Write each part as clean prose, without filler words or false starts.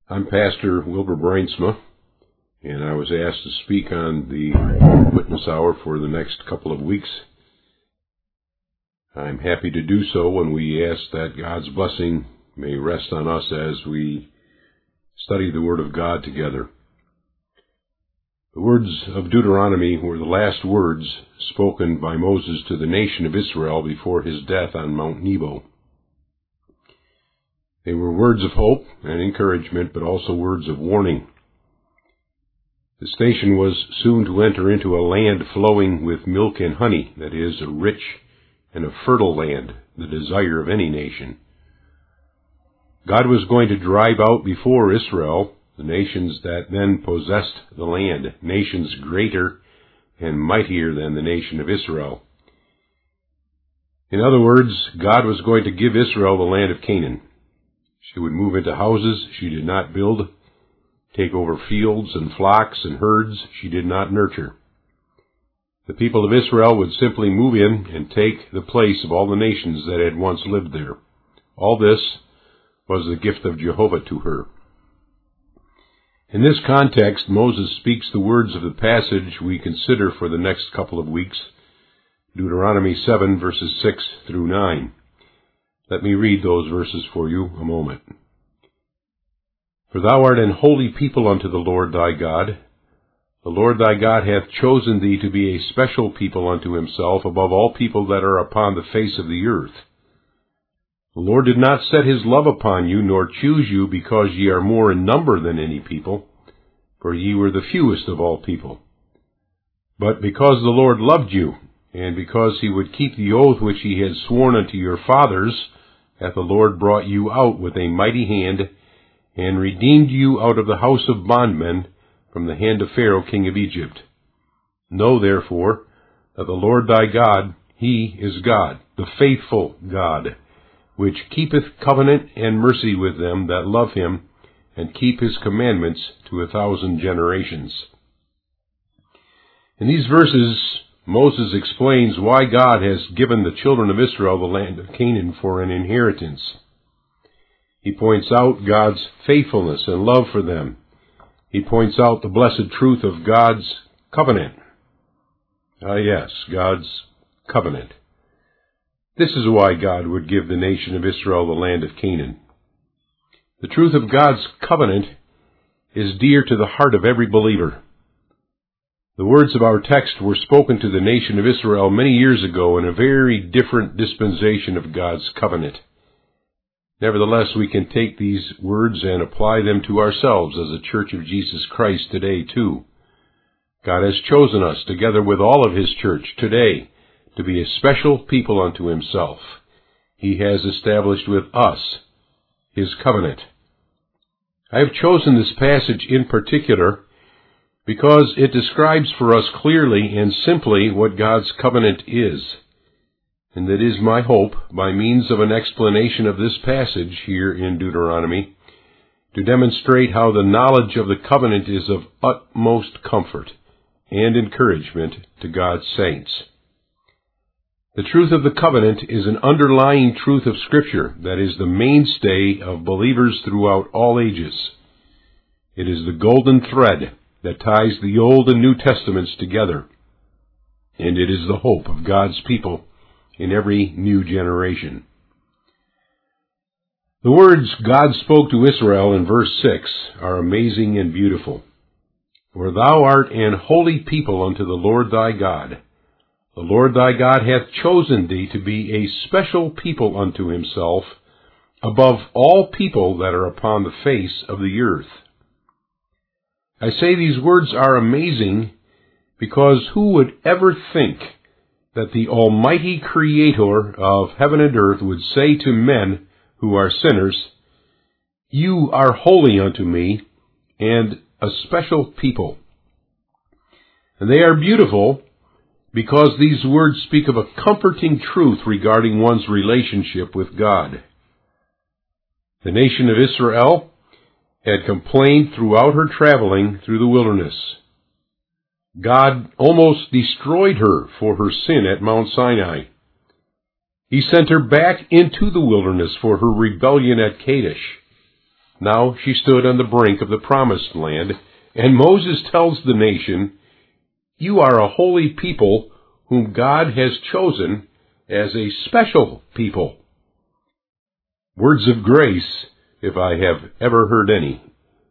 I'm Pastor Wilbur Bruinsma, and I was asked to speak on the Witness Hour for the next couple of weeks. I'm happy to do so, and we ask that God's blessing may rest on us as we study the Word of God together. The words of Deuteronomy were the last words spoken by Moses to the nation of Israel before his death on Mount Nebo. They were words of hope and encouragement, but also words of warning. This nation was soon to enter into a land flowing with milk and honey, that is, a rich and a fertile land, the desire of any nation. God was going to drive out before Israel the nations that then possessed the land, nations greater and mightier than the nation of Israel. In other words, God was going to give Israel the land of Canaan. She would move into houses she did not build, take over fields and flocks and herds she did not nurture. The people of Israel would simply move in and take the place of all the nations that had once lived there. All this was the gift of Jehovah to her. In this context, Moses speaks the words of the passage we consider for the next couple of weeks, Deuteronomy 7, verses 6 through 9. Let me read those verses for you a moment. For thou art an holy people unto the Lord thy God. The Lord thy God hath chosen thee to be a special people unto himself above all people that are upon the face of the earth. The Lord did not set his love upon you, nor choose you, because ye are more in number than any people, for ye were the fewest of all people. But because the Lord loved you, and because he would keep the oath which he had sworn unto your fathers, hath the Lord brought you out with a mighty hand, and redeemed you out of the house of bondmen, from the hand of Pharaoh king of Egypt. Know therefore that the Lord thy God, he is God, the faithful God, which keepeth covenant and mercy with them that love him, and keep his commandments to 1,000 generations. In these verses, Moses explains why God has given the children of Israel the land of Canaan for an inheritance. He points out God's faithfulness and love for them. He points out the blessed truth of God's covenant. Yes, God's covenant. This is why God would give the nation of Israel the land of Canaan. The truth of God's covenant is dear to the heart of every believer. The words of our text were spoken to the nation of Israel many years ago in a very different dispensation of God's covenant. Nevertheless, we can take these words and apply them to ourselves as a church of Jesus Christ today, too. God has chosen us, together with all of his church today, to be a special people unto himself. He has established with us his covenant. I have chosen this passage in particular because it describes for us clearly and simply what God's covenant is. And it is my hope, by means of an explanation of this passage here in Deuteronomy, to demonstrate how the knowledge of the covenant is of utmost comfort and encouragement to God's saints. The truth of the covenant is an underlying truth of Scripture that is the mainstay of believers throughout all ages. It is the golden thread that ties the Old and New Testaments together, and it is the hope of God's people in every new generation. The words God spoke to Israel in verse 6 are amazing and beautiful. For thou art an holy people unto the Lord thy God. The Lord thy God hath chosen thee to be a special people unto himself, above all people that are upon the face of the earth. I say these words are amazing because who would ever think that the Almighty Creator of heaven and earth would say to men who are sinners, "You are holy unto me, and a special people." And they are beautiful because these words speak of a comforting truth regarding one's relationship with God. The nation of Israel had complained throughout her traveling through the wilderness. God almost destroyed her for her sin at Mount Sinai. He sent her back into the wilderness for her rebellion at Kadesh. Now she stood on the brink of the promised land, and Moses tells the nation, "You are a holy people whom God has chosen as a special people." Words of grace, if I have ever heard any.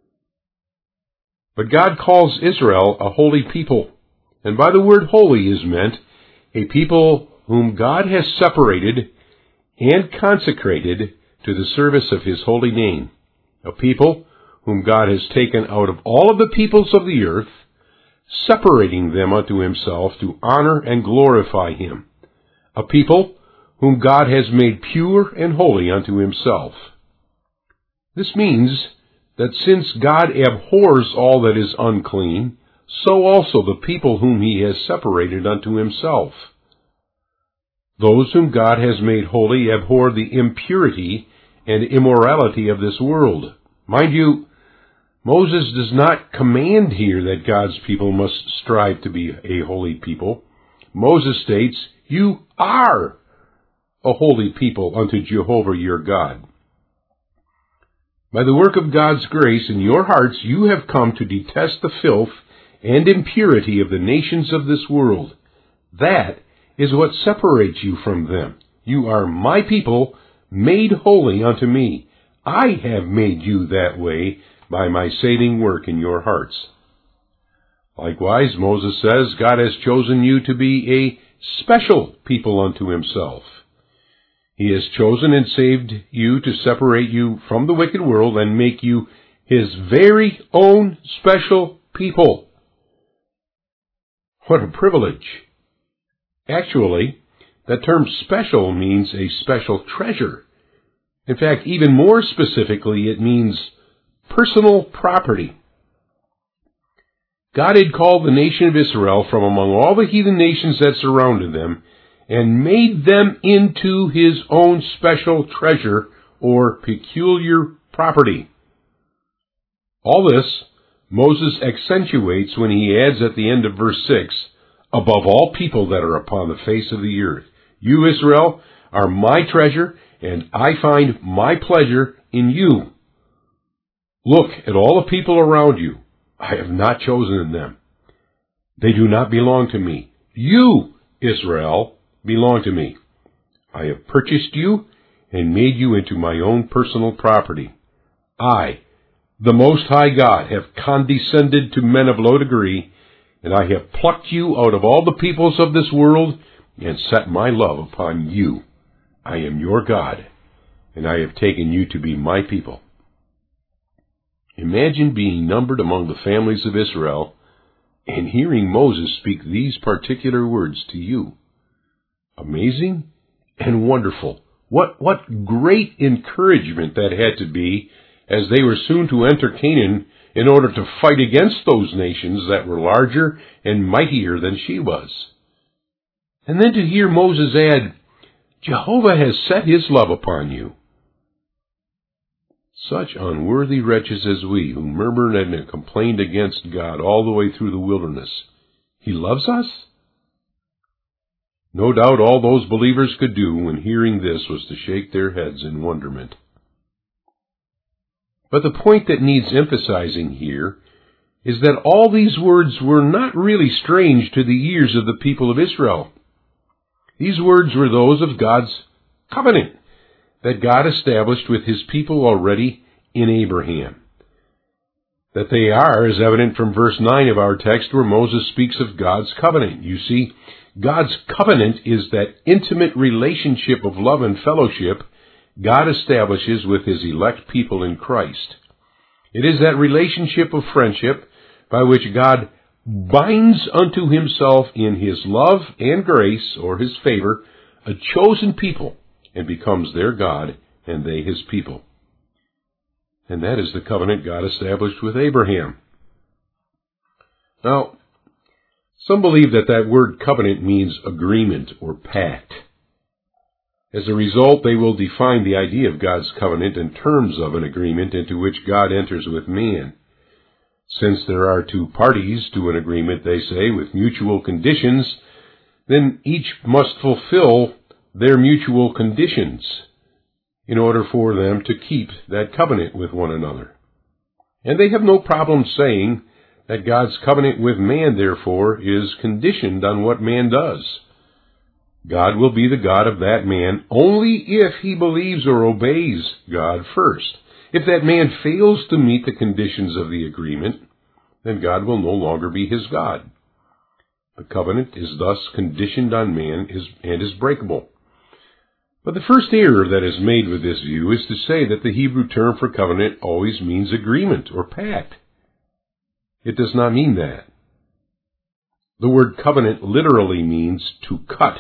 But God calls Israel a holy people, and by the word holy is meant a people whom God has separated and consecrated to the service of His holy name, a people whom God has taken out of all of the peoples of the earth, separating them unto Himself to honor and glorify Him, a people whom God has made pure and holy unto Himself. This means that since God abhors all that is unclean, so also the people whom He has separated unto Himself. Those whom God has made holy abhor the impurity and immorality of this world. Mind you, Moses does not command here that God's people must strive to be a holy people. Moses states, "You are a holy people unto Jehovah your God." By the work of God's grace in your hearts, you have come to detest the filth and impurity of the nations of this world. That is what separates you from them. You are my people, made holy unto me. I have made you that way by my saving work in your hearts. Likewise, Moses says, God has chosen you to be a special people unto Himself. He has chosen and saved you to separate you from the wicked world and make you His very own special people. What a privilege! Actually, that term special means a special treasure. In fact, even more specifically, it means personal property. God had called the nation of Israel from among all the heathen nations that surrounded them and made them into His own special treasure or peculiar property. All this Moses accentuates when he adds at the end of verse 6, "Above all people that are upon the face of the earth. You, Israel, are my treasure, and I find my pleasure in you. Look at all the people around you. I have not chosen them. They do not belong to me. You, Israel, belong to me. I have purchased you and made you into my own personal property. I, the Most High God, have condescended to men of low degree, and I have plucked you out of all the peoples of this world and set my love upon you. I am your God, and I have taken you to be my people." Imagine being numbered among the families of Israel and hearing Moses speak these particular words to you. Amazing and wonderful. What great encouragement that had to be as they were soon to enter Canaan in order to fight against those nations that were larger and mightier than she was. And then to hear Moses add, "Jehovah has set His love upon you." Such unworthy wretches as we, who murmured and complained against God all the way through the wilderness. He loves us? No doubt all those believers could do when hearing this was to shake their heads in wonderment. But the point that needs emphasizing here is that all these words were not really strange to the ears of the people of Israel. These words were those of God's covenant that God established with His people already in Abraham. That they are is evident from verse 9 of our text, where Moses speaks of God's covenant. You see, God's covenant is that intimate relationship of love and fellowship God establishes with His elect people in Christ. It is that relationship of friendship by which God binds unto Himself in His love and grace, or His favor, a chosen people, and becomes their God, and they His people. And that is the covenant God established with Abraham. Now, some believe that word covenant means agreement or pact. As a result, they will define the idea of God's covenant in terms of an agreement into which God enters with man. Since there are two parties to an agreement, they say, with mutual conditions, then each must fulfill their mutual conditions. in order for them to keep that covenant with one another. And they have no problem saying that God's covenant with man, therefore, is conditioned on what man does. God will be the God of that man only if he believes or obeys God first. If that man fails to meet the conditions of the agreement, then God will no longer be his God. The covenant is thus conditioned on man and is breakable. But the first error that is made with this view is to say that the Hebrew term for covenant always means agreement or pact. It does not mean that. The word covenant literally means to cut.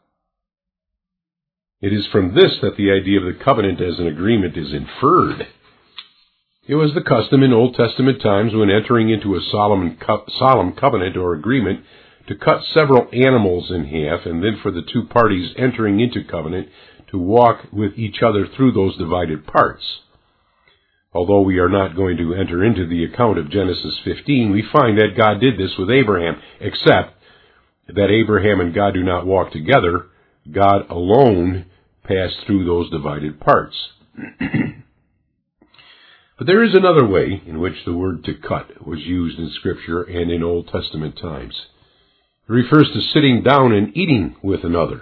It is from this that the idea of the covenant as an agreement is inferred. It was the custom in Old Testament times, when entering into a solemn covenant or agreement, to cut several animals in half, and then for the two parties entering into covenant to walk with each other through those divided parts. Although we are not going to enter into the account of Genesis 15, we find that God did this with Abraham, except that Abraham and God do not walk together. God alone passed through those divided parts. But there is another way in which the word to cut was used in Scripture and in Old Testament times. It refers to sitting down and eating with another.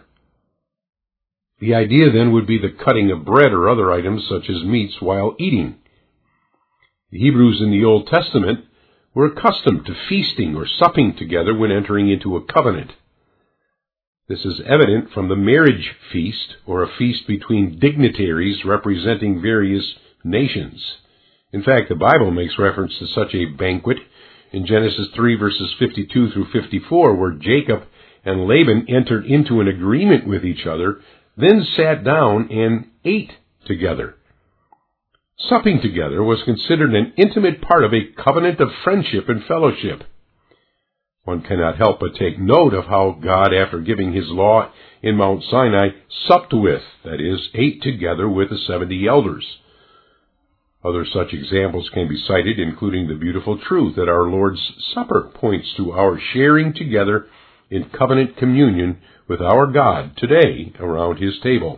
The idea then would be the cutting of bread or other items such as meats while eating. The Hebrews in the Old Testament were accustomed to feasting or supping together when entering into a covenant. This is evident from the marriage feast, or a feast between dignitaries representing various nations. In fact, the Bible makes reference to such a banquet in Genesis 3 verses 52 through 54, where Jacob and Laban entered into an agreement with each other, then sat down and ate together. Supping together was considered an intimate part of a covenant of friendship and fellowship. One cannot help but take note of how God, after giving his law in Mount Sinai, supped with, that is, ate together with the 70 elders. Other such examples can be cited, including the beautiful truth that our Lord's Supper points to our sharing together in covenant communion with our God today around his table.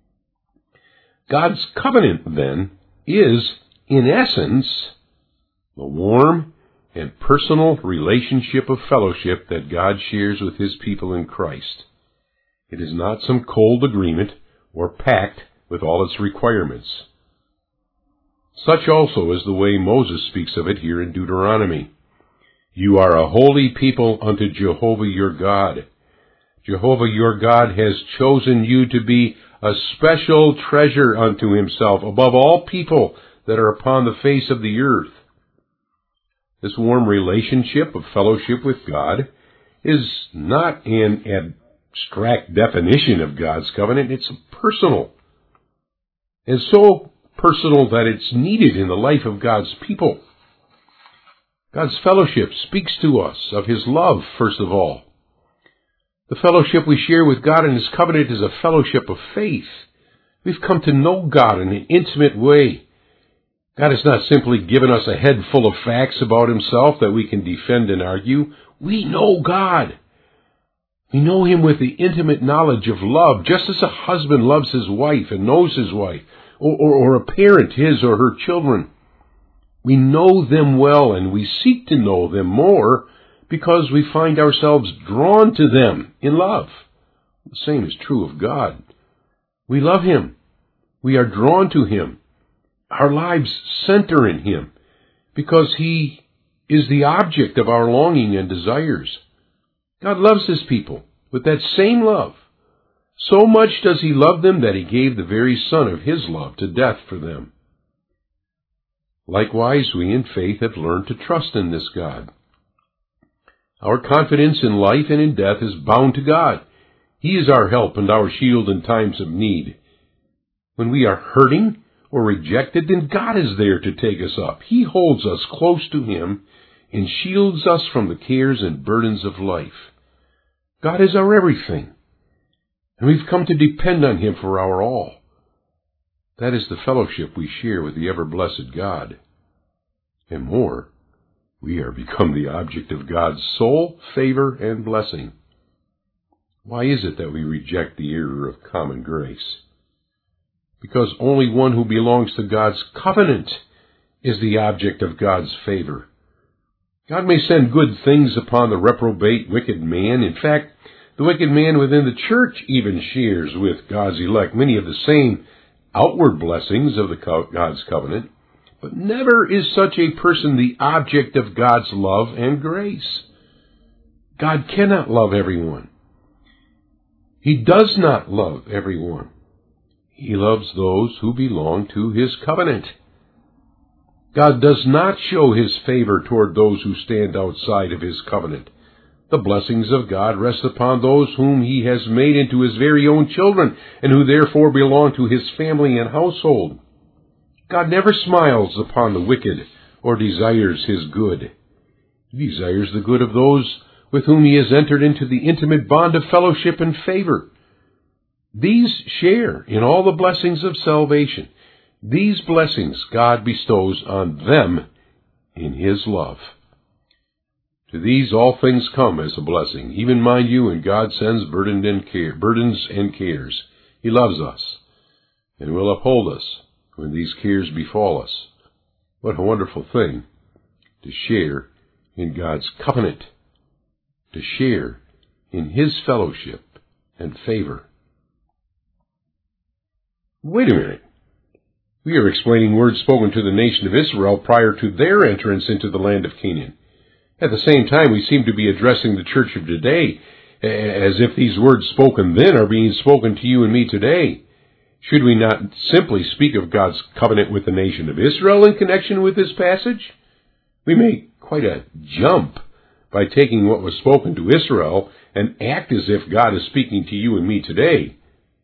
God's covenant, then, is, in essence, the warm and personal relationship of fellowship that God shares with his people in Christ. It is not some cold agreement or pact with all its requirements. Such also is the way Moses speaks of it here in Deuteronomy. You are a holy people unto Jehovah your God. Jehovah your God has chosen you to be a special treasure unto himself above all people that are upon the face of the earth. This warm relationship of fellowship with God is not an abstract definition of God's covenant. It's personal. And so personal that it's needed in the life of God's people. God's fellowship speaks to us of his love, first of all. The fellowship we share with God in his covenant is a fellowship of faith. We've come to know God in an intimate way. God has not simply given us a head full of facts about himself that we can defend and argue. We know God. We know him with the intimate knowledge of love, just as a husband loves his wife and knows his wife, or a parent his or her children. We know them well, and we seek to know them more because we find ourselves drawn to them in love. The same is true of God. We love him. We are drawn to him. Our lives center in him because he is the object of our longing and desires. God loves his people with that same love. So much does he love them that he gave the very Son of his love to death for them. Likewise, we in faith have learned to trust in this God. Our confidence in life and in death is bound to God. He is our help and our shield in times of need. When we are hurting or rejected, then God is there to take us up. He holds us close to him and shields us from the cares and burdens of life. God is our everything, and we've come to depend on him for our all. That is the fellowship we share with the ever-blessed God. And more, we are become the object of God's sole favor and blessing. Why is it that we reject the error of common grace? because only one who belongs to God's covenant is the object of God's favor. God may send good things upon the reprobate, wicked man. In fact, the wicked man within the church even shares with God's elect many of the same outward blessings of God's covenant, but never is such a person the object of God's love and grace. God cannot love everyone. He does not love everyone. He loves those who belong to His covenant. God does not show His favor toward those who stand outside of His covenant. The blessings of God rest upon those whom He has made into His very own children, and who therefore belong to His family and household. God never smiles upon the wicked or desires his good. He desires the good of those with whom He has entered into the intimate bond of fellowship and favor. These share in all the blessings of salvation. These blessings God bestows on them in His love. To these all things come as a blessing, even, mind you, when God sends burdens and cares. He loves us and will uphold us when these cares befall us. What a wonderful thing to share in God's covenant, to share in His fellowship and favor. Wait a minute. We are explaining words spoken to the nation of Israel prior to their entrance into the land of Canaan. At the same time, we seem to be addressing the church of today as if these words spoken then are being spoken to you and me today. Should we not simply speak of God's covenant with the nation of Israel in connection with this passage? We make quite a jump by taking what was spoken to Israel and act as if God is speaking to you and me today.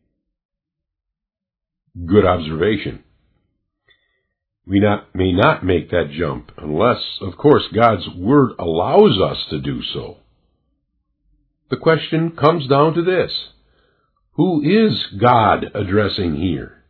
Good observation. We may not make that jump unless, of course, God's Word allows us to do so. The question comes down to this. Who is God addressing here?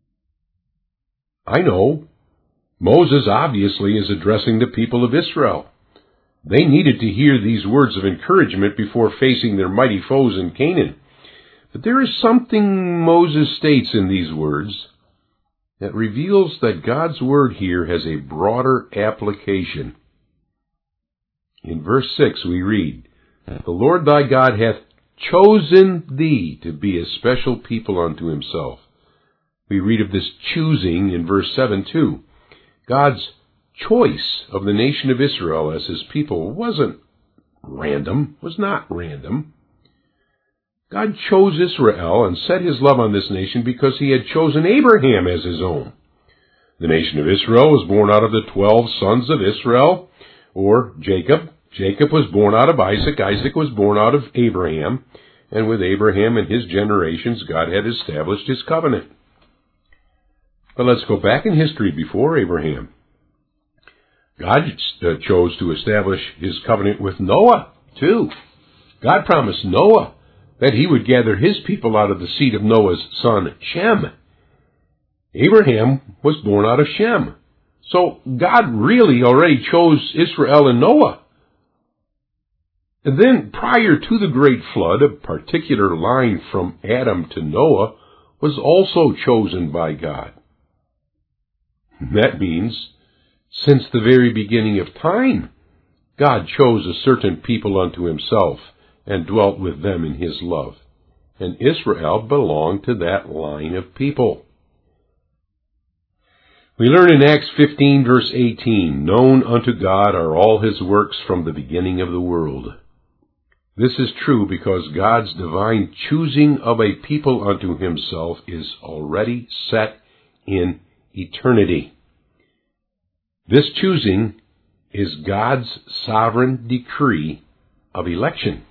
I know. Moses obviously is addressing the people of Israel. They needed to hear these words of encouragement before facing their mighty foes in Canaan. But there is something Moses states in these words that reveals that God's word here has a broader application. In verse 6 we read, "The Lord thy God hath chosen thee to be a special people unto Himself." We read of this choosing in verse 7 too. God's choice of the nation of Israel as His people was not random. God chose Israel and set His love on this nation because He had chosen Abraham as His own. The nation of Israel was born out of the 12 sons of Israel, or Jacob. Jacob was born out of Isaac. Isaac was born out of Abraham. And with Abraham and his generations, God had established His covenant. But let's go back in history before Abraham. God chose to establish His covenant with Noah, too. God promised Noah that He would gather His people out of the seed of Noah's son, Shem. Abraham was born out of Shem. So God really already chose Israel and Noah. And then, prior to the great flood, a particular line from Adam to Noah was also chosen by God. That means, since the very beginning of time, God chose a certain people unto Himself and dwelt with them in His love. And Israel belonged to that line of people. We learn in Acts 15, verse 18, "Known unto God are all His works from the beginning of the world." This is true because God's divine choosing of a people unto Himself is already set in eternity. This choosing is God's sovereign decree of election.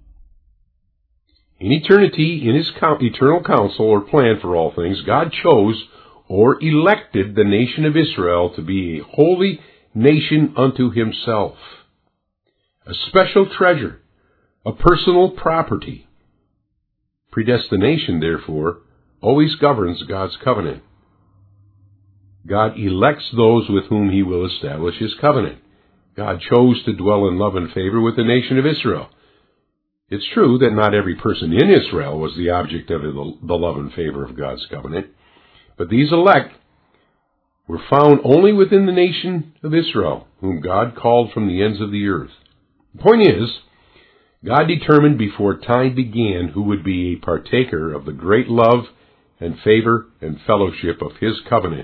In eternity, in His eternal counsel or plan for all things, God chose or elected the nation of Israel to be a holy nation unto Himself, a special treasure, a personal property. Predestination, therefore, always governs God's covenant. God elects those with whom He will establish His covenant. God chose to dwell in love and favor with the nation of Israel. It's true that not every person in Israel was the object of the love and favor of God's covenant, But these elect were found only within the nation of Israel, whom God called from the ends of the earth. The point is, God determined before time began who would be a partaker of the great love and favor and fellowship of His covenant.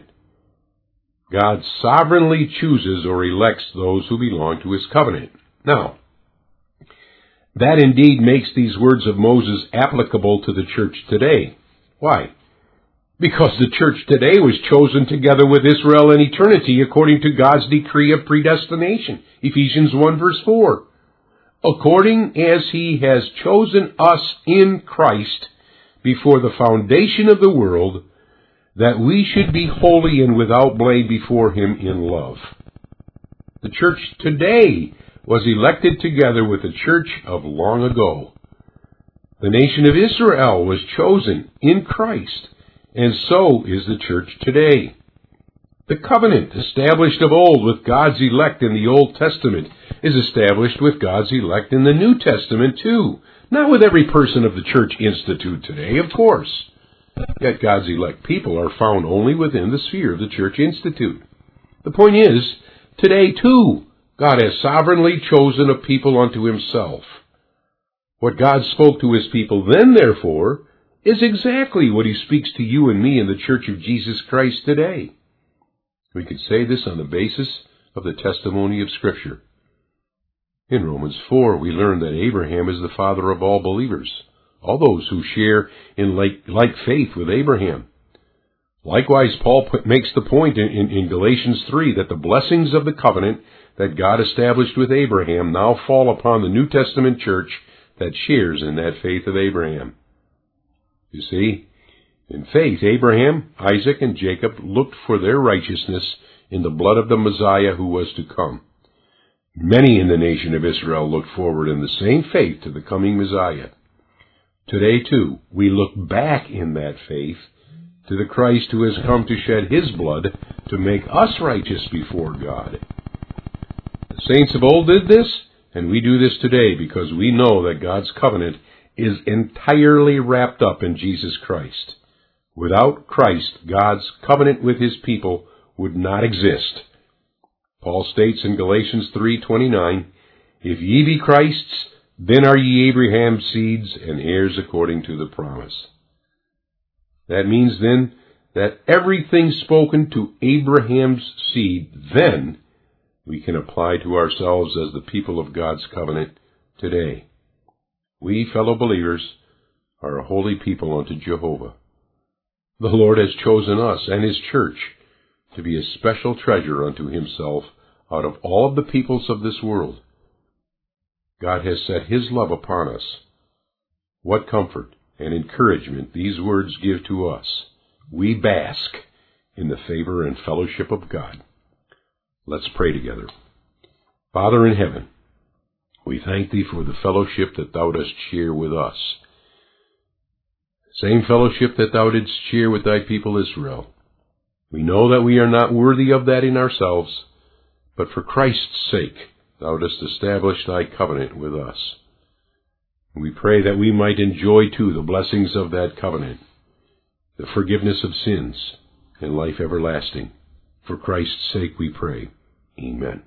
God sovereignly chooses or elects those who belong to His covenant. Now, that indeed makes these words of Moses applicable to the church today. Why? Because the church today was chosen together with Israel in eternity according to God's decree of predestination. Ephesians 1 verse 4. According as He has chosen us in Christ before the foundation of the world, that we should be holy and without blame before Him in love. The church today was elected together with the church of long ago. The nation of Israel was chosen in Christ, and so is the church today. The covenant established of old with God's elect in the Old Testament is established with God's elect in the New Testament too. Not with every person of the Church Institute today, of course. Yet God's elect people are found only within the sphere of the Church Institute. The point is, today too, God has sovereignly chosen a people unto Himself. What God spoke to His people then, therefore, is exactly what He speaks to you and me in the Church of Jesus Christ today. We can say this on the basis of the testimony of Scripture. In Romans 4, we learn that Abraham is the father of all believers, all those who share in like faith with Abraham. Likewise, Paul makes the point in Galatians 3 that the blessings of the covenant that God established with Abraham now fall upon the New Testament church that shares in that faith of Abraham. You see, in faith, Abraham, Isaac, and Jacob looked for their righteousness in the blood of the Messiah who was to come. Many in the nation of Israel looked forward in the same faith to the coming Messiah. Today, too, we look back in that faith to the Christ who has come to shed His blood to make us righteous before God. The saints of old did this, and we do this today because we know that God's covenant is entirely wrapped up in Jesus Christ. Without Christ, God's covenant with His people would not exist. Paul states in Galatians 3:29, "If ye be Christ's, then are ye Abraham's seeds and heirs according to the promise." That means then that everything spoken to Abraham's seed then we can apply to ourselves as the people of God's covenant today. We, fellow believers, are a holy people unto Jehovah. The Lord has chosen us and His church to be a special treasure unto Himself out of all of the peoples of this world. God has set His love upon us. What comfort and encouragement these words give to us. We bask in the favor and fellowship of God. Let's pray together. Father in heaven, we thank Thee for the fellowship that Thou dost share with us. Same fellowship that Thou didst share with Thy people Israel. We know that we are not worthy of that in ourselves, but for Christ's sake Thou dost establish Thy covenant with us. We pray that we might enjoy too the blessings of that covenant, the forgiveness of sins, and life everlasting. For Christ's sake we pray. Amen.